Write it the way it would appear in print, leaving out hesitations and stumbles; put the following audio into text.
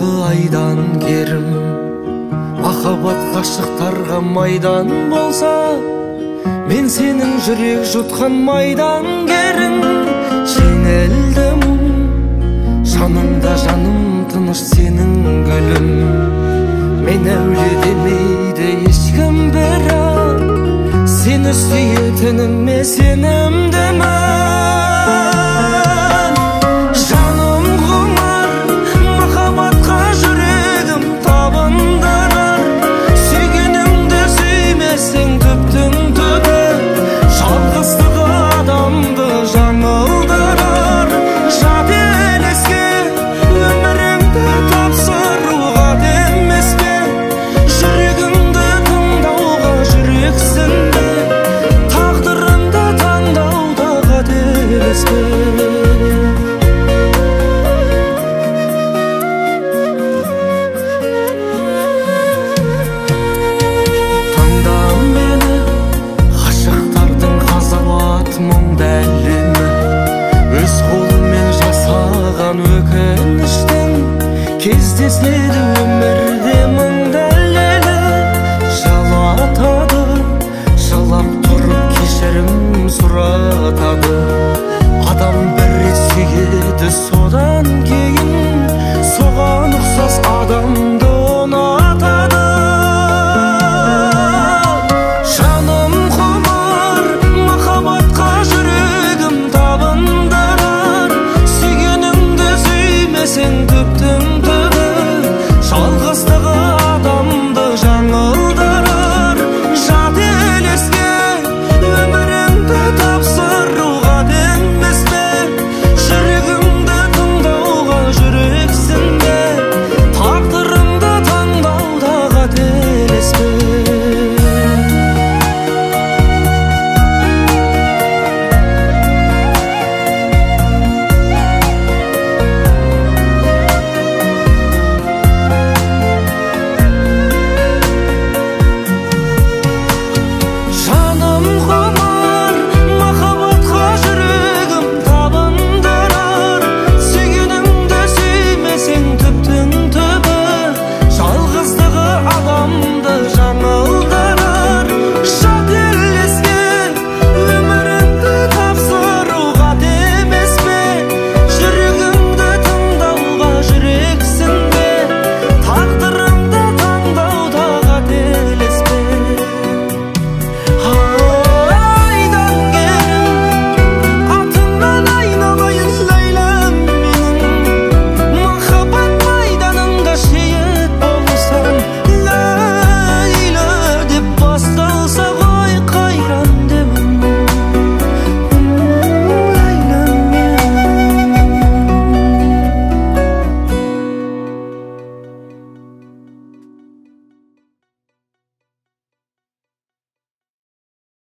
айдан керім. Махаббат ғашықтарға майдан болса, мен сенің жүрек жұтқан майдан керім. Жеңілдім жаныңда, жаным тыныш сенің гүлім. Мен әулие демейді ешкім, бірақ сені сүйетініме сенімдімін. Жаным құмар махаббатқа жүрегім табындырар. Сүйгеніңді сүймесең түптің түбі, жалғыздық адамды жаңылдырар. Жат елеске өміріңді тапсыруға демес пе? Жүрегіңді тыңдауға жүрексінді, тағдырыңды таңдауда қателеспе. Тыңда мені, ғашықтардың ғазауат мұңды әлемі. Өз қолымен жасаған өкініштің кездеседі өмірде мың дәлелі. Жылатады, жылап тұрып кешірім сұратады.